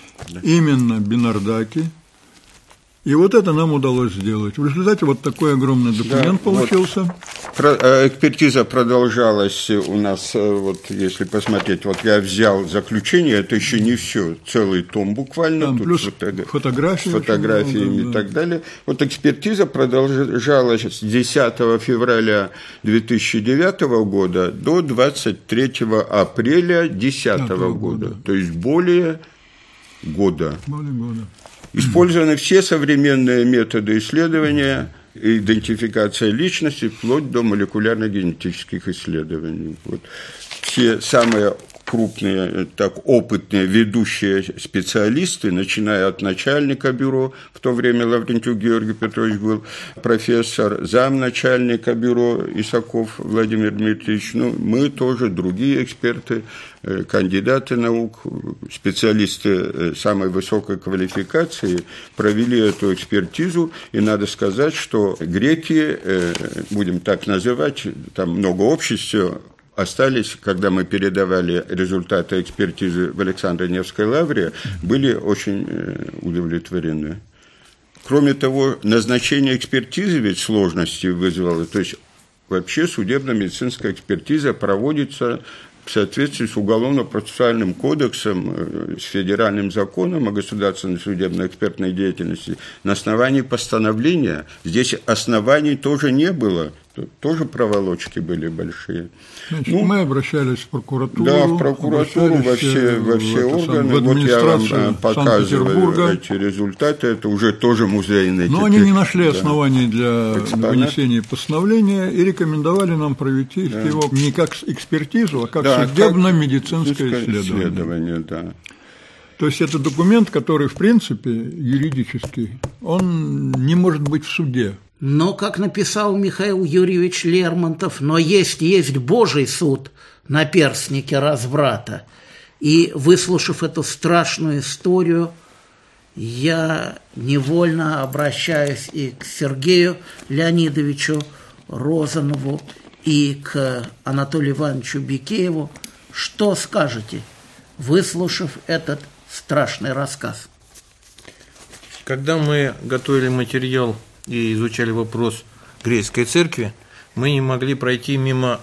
именно Бенардаки. И вот это нам удалось сделать. В результате вот такой огромный документ да, получился. Вот, экспертиза продолжалась у нас, вот если посмотреть, вот я взял заключение, это еще не все, целый том буквально. Там тут плюс фото... фотографии. С фотографиями да, и так далее. Вот экспертиза продолжалась с десятого февраля две тысячи девятого года до двадцать третьего апреля две тысячи десятого года. года. То есть более года. Более года. Использованы все современные методы исследования, идентификация личности, вплоть до молекулярно-генетических исследований. Вот. Все самые крупные, так, опытные, ведущие специалисты, начиная от начальника бюро, в то время Лаврентьев Георгий Петрович был профессор, замначальника бюро Исаков Владимир Дмитриевич, ну, мы тоже, другие эксперты, кандидаты наук, специалисты самой высокой квалификации провели эту экспертизу, и надо сказать, что греки, будем так называть, там много обществ, остались, когда мы передавали результаты экспертизы в Александре Невской лавре, были очень удовлетворены. Кроме того, назначение экспертизы ведь сложности вызвало. То есть, вообще судебно-медицинская экспертиза проводится в соответствии с Уголовно-процессуальным кодексом, с федеральным законом о государственной судебно-экспертной деятельности на основании постановления. Здесь оснований тоже не было. Тоже проволочки были большие. Значит, ну, мы обращались в прокуратуру. Да, в прокуратуру, во все, во все органы. Сам, вот я вам показываю эти результаты. Это уже тоже музейные. Но теперь, они не нашли да, оснований для экспонат. вынесения постановления и рекомендовали нам провести да. его не как экспертизу, а как да, судебно-медицинское исследование. исследование да. То есть это документ, который, в принципе, юридически, он не может быть в суде. Но, как написал Михаил Юрьевич Лермонтов, но есть есть Божий суд на перстнике разврата. И, выслушав эту страшную историю, я невольно обращаюсь и к Сергею Леонидовичу Розанову, и к Анатолию Ивановичу Бикееву. Что скажете, выслушав этот страшный рассказ? Когда мы готовили материал и изучали вопрос греческой церкви, мы не могли пройти мимо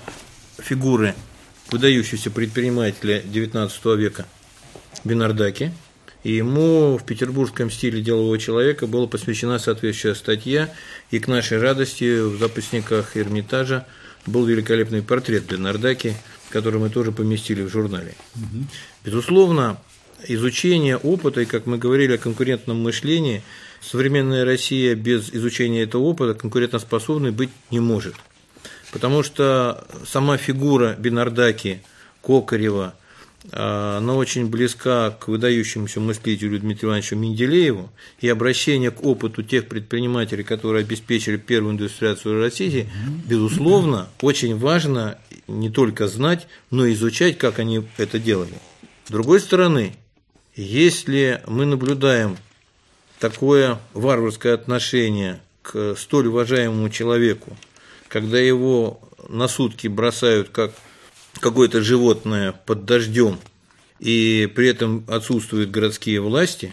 фигуры выдающегося предпринимателя девятнадцатого века Бенардаки И ему в петербургском стиле делового человека была посвящена соответствующая статья, и к нашей радости в записниках Эрмитажа был великолепный портрет Бенардаки, который мы тоже поместили в журнале. Угу. Безусловно, изучение опыта, и, как мы говорили о конкурентном мышлении, современная Россия без изучения этого опыта конкурентоспособной быть не может. Потому что сама фигура Бенардаки, Кокарева, она очень близка к выдающемуся мыслителю Дмитрию Ивановичу Менделееву, и обращение к опыту тех предпринимателей, которые обеспечили первую индустриализацию России, безусловно, очень важно не только знать, но и изучать, как они это делали. С другой стороны, если мы наблюдаем такое варварское отношение к столь уважаемому человеку, когда его на сутки бросают как какое-то животное под дождем, и при этом отсутствуют городские власти,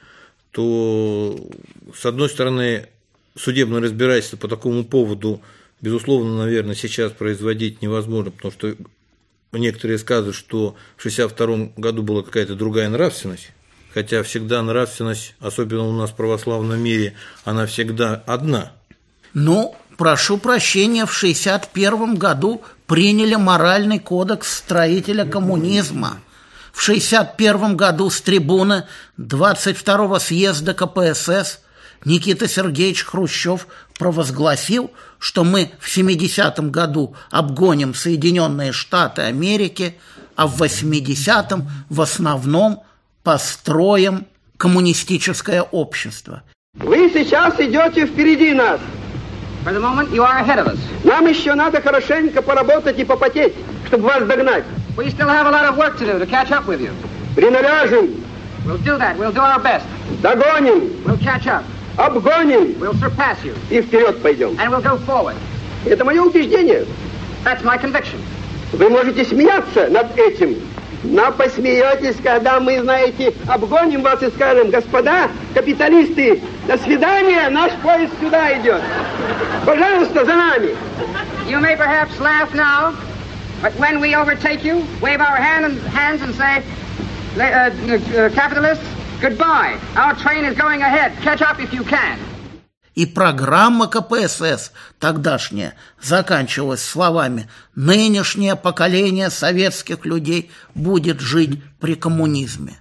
то, с одной стороны, судебное разбирательство по такому поводу, безусловно, наверное, сейчас производить невозможно, потому что некоторые сказывают, что в шестьдесят втором году была какая-то другая нравственность, хотя всегда нравственность, особенно у нас в православном мире, она всегда одна. Ну, прошу прощения, в шестьдесят первом году приняли моральный кодекс строителя коммунизма. В шестьдесят первом году с трибуны двадцать второго съезда ка пэ эс эс Никита Сергеевич Хрущев провозгласил, что мы в семидесятом году обгоним Соединенные Штаты Америки, а в восьмидесятом в основном построим коммунистическое общество. Вы сейчас идете впереди нас. For the moment, you are ahead of us. Нам еще надо хорошенько поработать и попотеть, чтобы вас догнать. We still have a lot of work to do to catch up with you. Приналяжем. We'll do that. We'll do our best. Догоним. We'll catch up. Обгоним. We'll surpass you. И вперед пойдем. And we'll go forward. Это мое убеждение. That's my conviction. Вы можете смеяться над этим, но посмеетесь, когда мы, знаете, обгоним вас и скажем: господа капиталисты, до свидания, наш поезд сюда идет. Пожалуйста, за нами. You may perhaps laugh now, but when we overtake you, wave our hand and, hands and say, uh, uh, capitalists, goodbye. Our train is going ahead. Catch up if you can. И программа ка пэ эс эс тогдашняя заканчивалась словами: «Нынешнее поколение советских людей будет жить при коммунизме».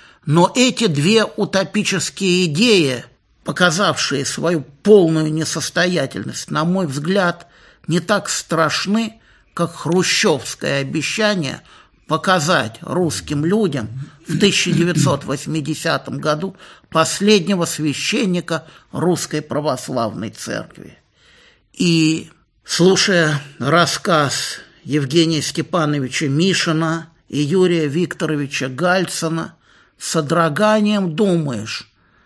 Но эти две утопические идеи, показавшие свою полную несостоятельность, на мой взгляд, не так страшны, как хрущевское обещание показать русским людям в тысяча девятьсот восьмидесятом году последнего священника Русской Православной Церкви. И, слушая рассказ Евгения Степановича Мишина и Юрия Викторовича Гальцина, с содроганием думаешь,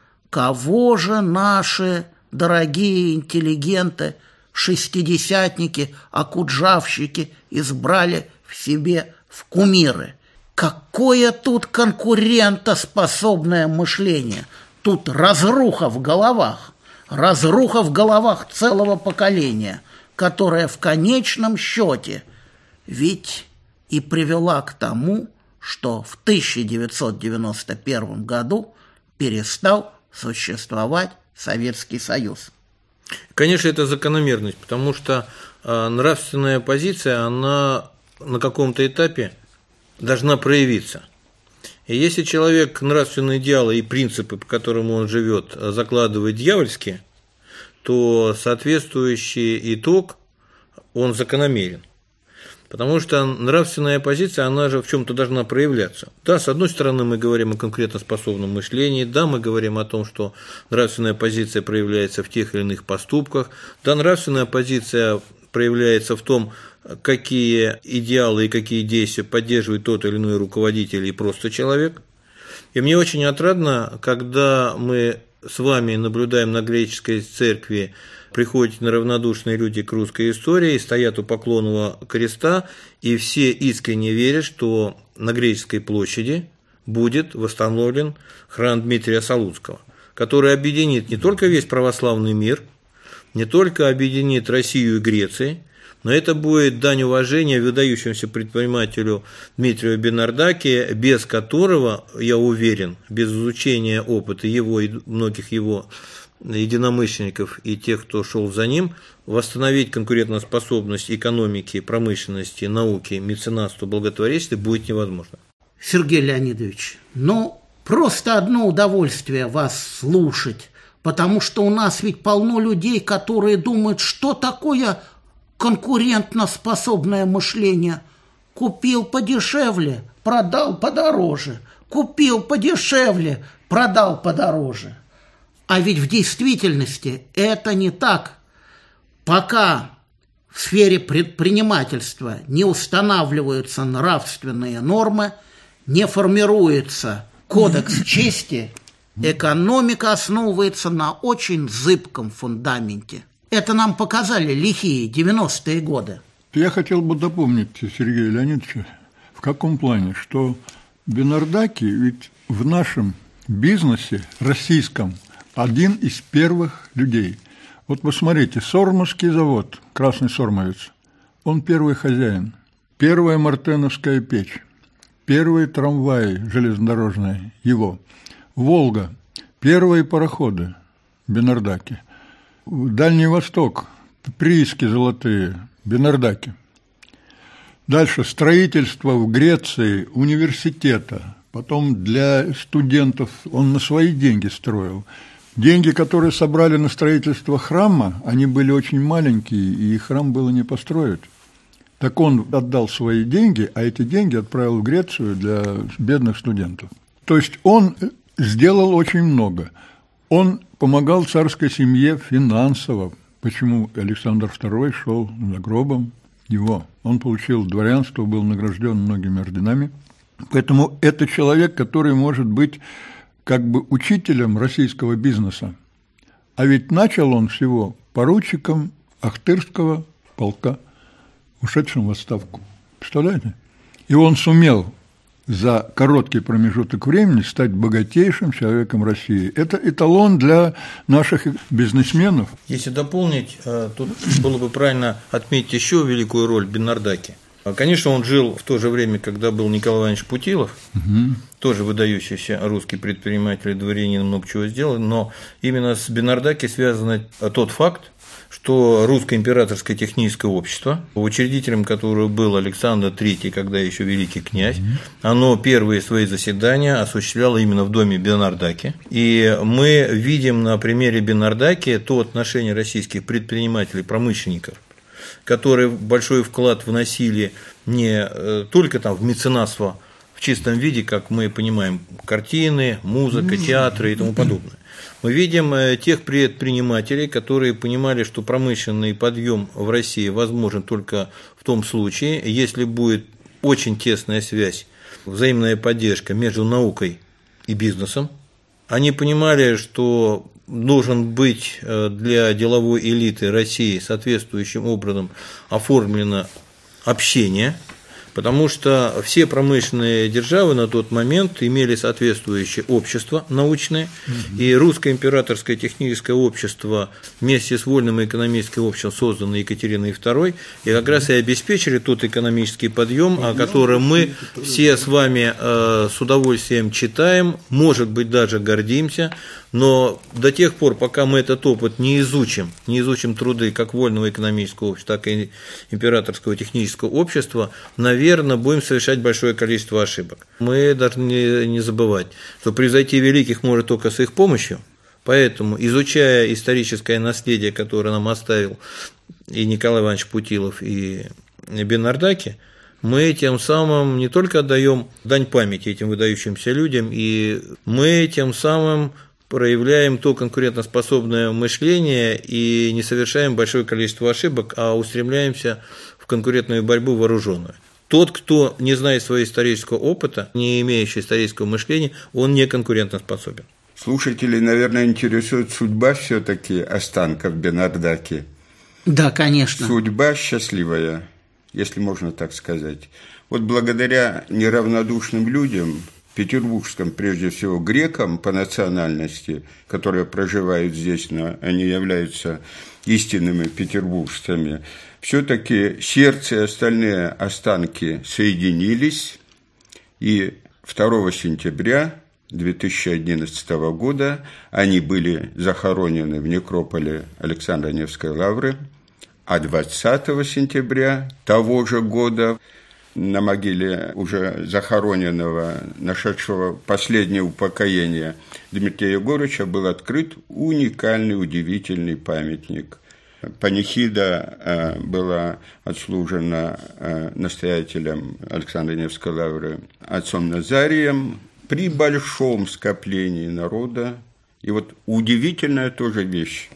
кого же наши дорогие интеллигенты, шестидесятники, окуджавщики избрали в себе в кумиры. Какое тут конкурентоспособное мышление, тут разруха в головах, разруха в головах целого поколения, которая в конечном счете ведь и привела к тому, что в тысяча девятьсот девяносто первом году перестал существовать Советский Союз. Конечно, это закономерность, потому что э, нравственная позиция, она на каком-то этапе должна проявиться. И если человек нравственные идеалы и принципы, по которым он живет, закладывает дьявольски, то соответствующий итог, он закономерен. Потому что нравственная позиция, она же в чем-то должна проявляться. Да, с одной стороны, мы говорим о конкурентоспособном мышлении, да, мы говорим о том, что нравственная позиция проявляется в тех или иных поступках, да, нравственная позиция проявляется в том, какие идеалы и какие действия поддерживает тот или иной руководитель и просто человек. И мне очень отрадно, когда мы с вами наблюдаем на греческой церкви, приходят неравнодушные люди к русской истории, стоят у поклонного креста, и все искренне верят, что на Греческой площади будет восстановлен храм Дмитрия Солунского, который объединит не только весь православный мир, не только объединит Россию и Грецию, Но это будет дань уважения выдающемуся предпринимателю Дмитрию Бенардаки, без которого, я уверен, без изучения опыта его и многих его единомышленников и тех, кто шел за ним, восстановить конкурентоспособность экономики, промышленности, науки, меценатства, благотворительности будет невозможно. Сергей Леонидович, ну, просто одно удовольствие вас слушать, потому что у нас ведь полно людей, которые думают, что такое конкурентоспособное мышление. Купил подешевле, продал подороже. Купил подешевле, продал подороже. А ведь в действительности это не так. Пока в сфере предпринимательства не устанавливаются нравственные нормы, не формируется кодекс чести, экономика основывается на очень зыбком фундаменте. Это нам показали лихие девяностые годы. Я хотел бы дополнить Сергея Леонидовича в каком плане, что Бенардаки ведь в нашем бизнесе российском один из первых людей. Вот посмотрите, Сормовский завод, Красный Сормовец, он первый хозяин. Первая мартеновская печь, первые трамваи железнодорожные его. Волга, первые пароходы Бенардаки. Дальний Восток, прииски золотые Бенардаки. Дальше строительство в Греции университета, потом для студентов он на свои деньги строил. Деньги, которые собрали на строительство храма, они были очень маленькие, и храм было не построить. Так он отдал свои деньги, а эти деньги отправил в Грецию для бедных студентов. То есть он сделал очень много. Он помогал царской семье финансово. Почему Александр второй шел за гробом его? Он получил дворянство, был награжден многими орденами. Поэтому это человек, который может быть как бы учителем российского бизнеса. А ведь начал он всего поручиком Ахтырского полка, ушедшим в отставку. Представляете? И он сумел за короткий промежуток времени стать богатейшим человеком России. Это эталон для наших бизнесменов. Если дополнить, тут было бы правильно отметить еще великую роль Бенардаки. Конечно, он жил в то же время, когда был Николай Иванович Путилов, угу. тоже выдающийся русский предприниматель и дворянин, много чего сделал, но именно с Бенардаки связан тот факт, что Русское императорское техническое общество, учредителем которого был Александр третий, когда еще великий князь, оно первые свои заседания осуществляло именно в доме Бенардаки. И мы видим на примере Бенардаки то отношение российских предпринимателей, промышленников, которые большой вклад вносили не только там в меценатство в чистом виде, как мы понимаем, картины, музыка, театры и тому подобное. Мы видим тех предпринимателей, которые понимали, что промышленный подъем в России возможен только в том случае, если будет очень тесная связь, взаимная поддержка между наукой и бизнесом. Они понимали, что должен быть для деловой элиты России соответствующим образом оформлено общение, потому что все промышленные державы на тот момент имели соответствующее общество научное, угу. и Русское императорское техническое общество вместе с Вольным экономическим обществом, созданное Екатериной второй, и как раз и обеспечили тот экономический подъем, о котором мы все с вами с удовольствием читаем, может быть, даже гордимся. Но до тех пор, пока мы этот опыт не изучим, не изучим труды как Вольного экономического общества, так и Императорского технического общества, наверное, будем совершать большое количество ошибок. Мы должны не забывать, что превзойти великих может только с их помощью, поэтому, изучая историческое наследие, которое нам оставил и Николай Иванович Путилов, и Бенардаки, мы тем самым не только отдаем дань памяти этим выдающимся людям, и мы тем самым проявляем то конкурентоспособное мышление и не совершаем большое количество ошибок, а устремляемся в конкурентную борьбу вооруженную. Тот, кто не знает своего исторического опыта, не имеющий исторического мышления, он не конкурентоспособен. Слушателей, наверное, интересует судьба все-таки останков Бенардаки. Да, конечно. Судьба счастливая, если можно так сказать. Вот благодаря неравнодушным людям, петербургским, прежде всего, грекам по национальности, которые проживают здесь, но они являются истинными петербуржцами, все-таки сердце и остальные останки соединились, и второго сентября две тысячи одиннадцатого года они были захоронены в некрополе Александра Невской лавры, а двадцатого сентября того же года на могиле уже захороненного, нашедшего последнее упокоение Дмитрия Егорыча был открыт уникальный, удивительный памятник. Панихида была отслужена настоятелем Александра Невской лавры отцом Назарием при большом скоплении народа. И вот удивительная тоже вещь.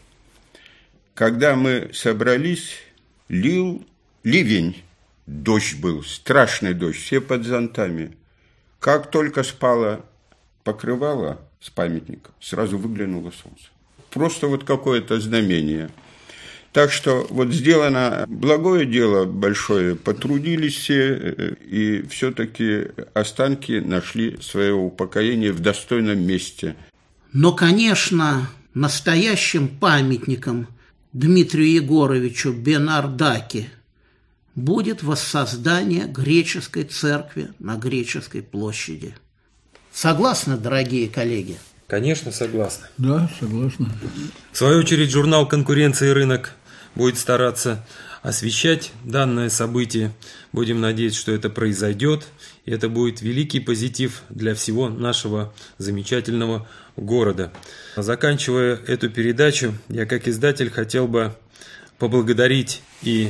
Когда мы собрались, лил ливень, дождь был, страшный дождь, все под зонтами. Как только спало покрывало с памятника, сразу выглянуло солнце. Просто вот какое-то знамение. Так что вот сделано благое дело большое, потрудились все, и все-таки останки нашли свое упокоение в достойном месте. Но, конечно, настоящим памятником Дмитрию Егоровичу Бен-Ардаки будет воссоздание греческой церкви на Греческой площади. Согласны, дорогие коллеги? Конечно, согласны. Да, согласна. В свою очередь, журнал «Конкуренция и рынок» будет стараться освещать данное событие. Будем надеяться, что это произойдет, и это будет великий позитив для всего нашего замечательного города. Заканчивая эту передачу, я как издатель хотел бы поблагодарить и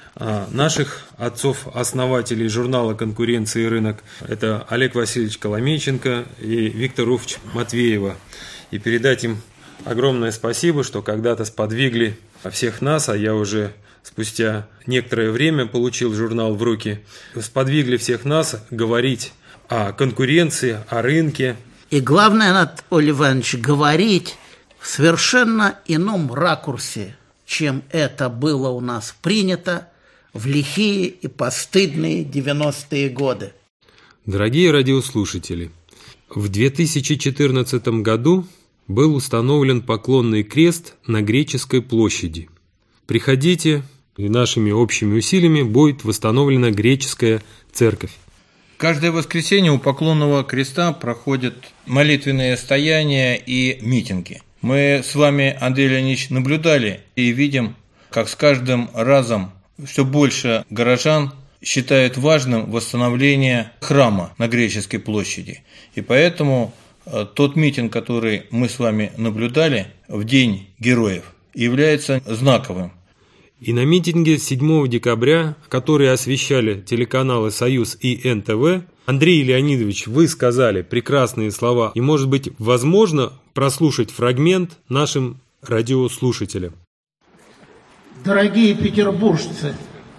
наших отцов-основателей журнала «Конкуренция и рынок». Это Олег Васильевич Коломейченко и Виктор Руфович Матвеева. И передать им огромное спасибо, что когда-то сподвигли всех нас, а я уже спустя некоторое время получил журнал в руки, сподвигли всех нас говорить о конкуренции, о рынке. И главное, Анатолий Иванович, говорить в совершенно ином ракурсе, чем это было у нас принято в лихие и постыдные девяностые годы. Дорогие радиослушатели, в две тысячи четырнадцатом году был установлен поклонный крест на Греческой площади. Приходите, и нашими общими усилиями будет восстановлена греческая церковь. Каждое воскресенье у поклонного креста проходят молитвенные стояния и митинги. Мы с вами, Андрей Леонидович, наблюдали и видим, как с каждым разом все больше горожан считают важным восстановление храма на Греческой площади. И поэтому тот митинг, который мы с вами наблюдали в День героев, является знаковым. И на митинге седьмого декабря, который освещали телеканалы «Союз» и эн тэ вэ, Андрей Леонидович, вы сказали прекрасные слова, и, может быть, возможно прослушать фрагмент нашим радиослушателям. Дорогие петербуржцы,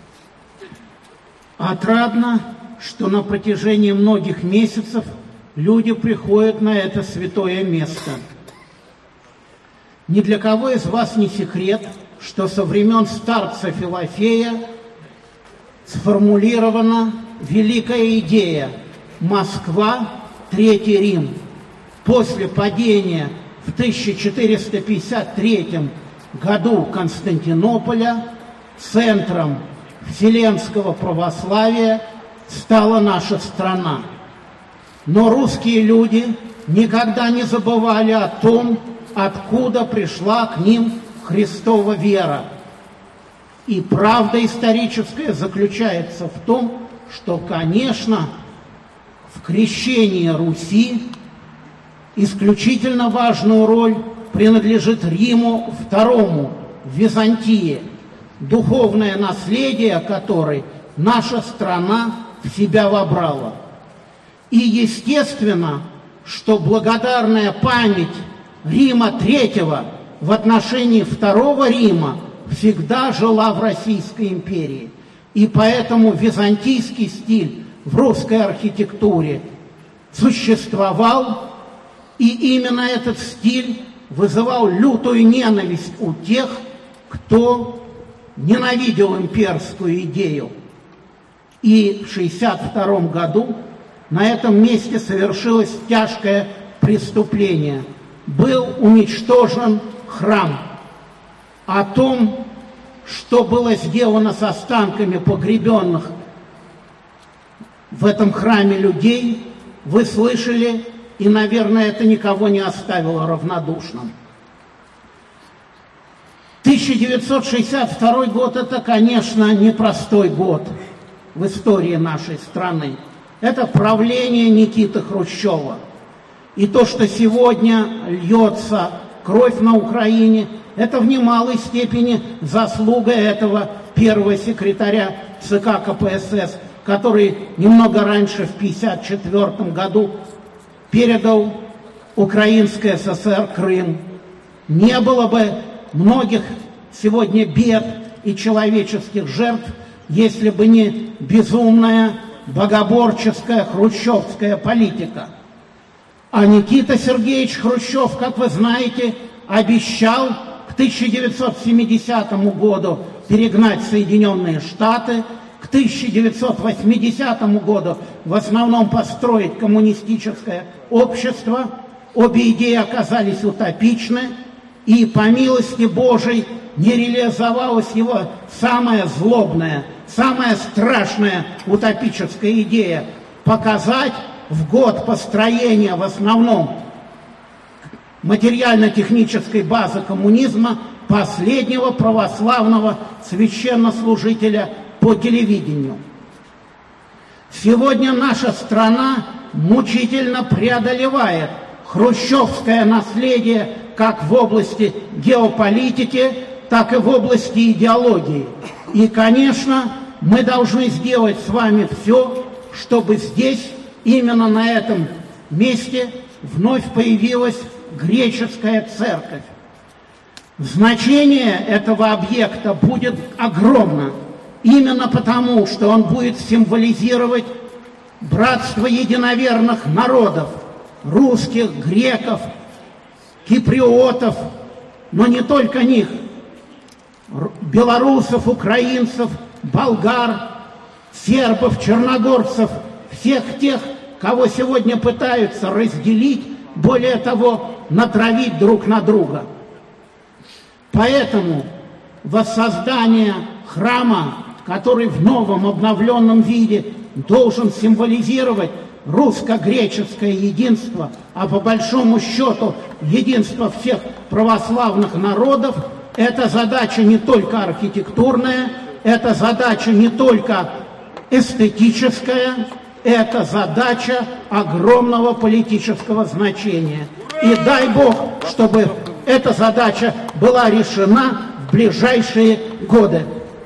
отрадно, что на протяжении многих месяцев люди приходят на это святое место. Ни для кого из вас не секрет, что со времен старца Филофея сформулирована великая идея «Москва, Третий Рим». После падения в тысяча четыреста пятьдесят третьем году Константинополя центром вселенского православия стала наша страна. Но русские люди никогда не забывали о том, откуда пришла к ним Христова вера. И правда историческая заключается в том, что, конечно, в крещении Руси исключительно важную роль принадлежит Риму второму, Византии, духовное наследие которой наша страна в себя вобрала. И естественно, что благодарная память Рима Третьего в отношении Второго Рима всегда жила в Российской империи. И поэтому византийский стиль в русской архитектуре существовал, и именно этот стиль вызывал лютую ненависть у тех, кто ненавидел имперскую идею. И в шестьдесят втором году на этом месте совершилось тяжкое преступление. Был уничтожен храм. О том, что было сделано с останками погребенных в этом храме людей, вы слышали, и, наверное, это никого не оставило равнодушным. тысяча девятьсот шестьдесят второй год – это, конечно, непростой год в истории нашей страны. Это правление Никиты Хрущева. И то, что сегодня льется кровь на Украине, это в немалой степени заслуга этого первого секретаря ЦК КПСС, который немного раньше, в тысяча девятьсот пятьдесят четвёртом году, передал Украинской ССР Крым. Не было бы многих сегодня бед и человеческих жертв, если бы не безумная, богоборческая хрущевская политика. А Никита Сергеевич Хрущев, как вы знаете, обещал к тысяча девятьсот семидесятому году перегнать Соединенные Штаты, к тысяча девятьсот восьмидесятому году в основном построить коммунистическое общество. Обе идеи оказались утопичны, и по милости Божией не реализовалась его самая злобная, самая страшная утопическая идея – показать в год построения в основном материально-технической базы коммунизма последнего православного священнослужителя по телевидению. Сегодня наша страна мучительно преодолевает хрущевское наследие как в области геополитики, так и в области идеологии. И, конечно, мы должны сделать с вами все, чтобы здесь, именно на этом месте, вновь появилась греческая церковь. Значение этого объекта будет огромно, именно потому, что он будет символизировать братство единоверных народов, русских, греков, киприотов, но не только них, белорусов, украинцев, болгар, сербов, черногорцев, всех тех, кого сегодня пытаются разделить, более того, натравить друг на друга. Поэтому воссоздание храма, который в новом обновленном виде должен символизировать русско-греческое единство, а по большому счету единство всех православных народов, это задача не только архитектурная, это задача не только эстетическая, это задача огромного политического значения. И дай Бог, чтобы эта задача была решена в ближайшие годы.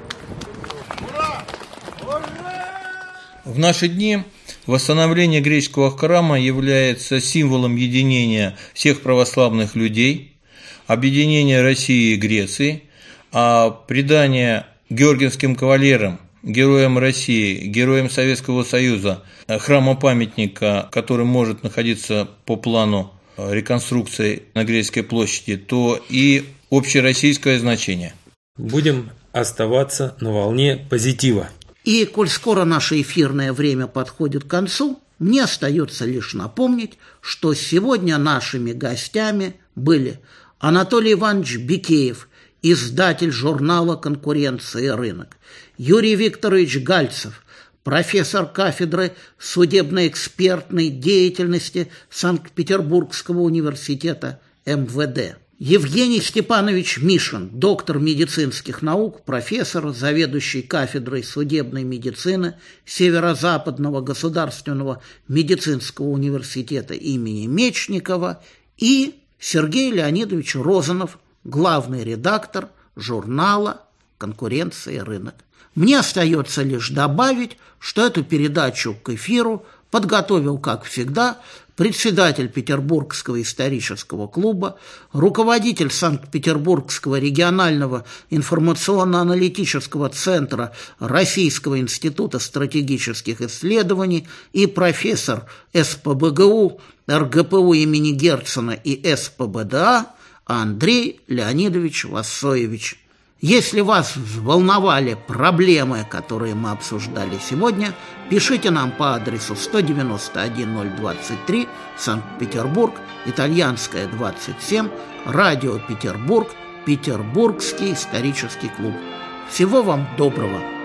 В наши дни восстановление греческого храма является символом единения всех православных людей, объединения России и Греции, а предание георгиевским кавалерам, героям России, героям Советского Союза, храма-памятника, который может находиться по плану реконструкции на Греческой площади, то и общероссийское значение. Будем оставаться на волне позитива. И, коль скоро наше эфирное время подходит к концу, мне остается лишь напомнить, что сегодня нашими гостями были Анатолий Иванович Бикеев, издатель журнала «Конкуренция и рынок», Юрий Викторович Гальцев, профессор кафедры судебно-экспертной деятельности Санкт-Петербургского университета эм вэ дэ, Евгений Степанович Мишин, доктор медицинских наук, профессор, заведующий кафедрой судебной медицины Северо-Западного государственного медицинского университета имени Мечникова, и Сергей Леонидович Розанов, главный редактор журнала «Конкуренция и рынок». Мне остается лишь добавить, что эту передачу к эфиру подготовил, как всегда, председатель Петербургского исторического клуба, руководитель Санкт-Петербургского регионального информационно-аналитического центра Российского института стратегических исследований и профессор эс пэ бэ гэ у, эр гэ пэ у имени Герцена и эс пэ бэ дэ а Андрей Леонидович Вассоевич. Если вас взволновали проблемы, которые мы обсуждали сегодня, пишите нам по адресу сто девяносто один ноль двадцать три, Санкт-Петербург, Итальянская, двадцать семь, Радио Петербург, Петербургский исторический клуб. Всего вам доброго!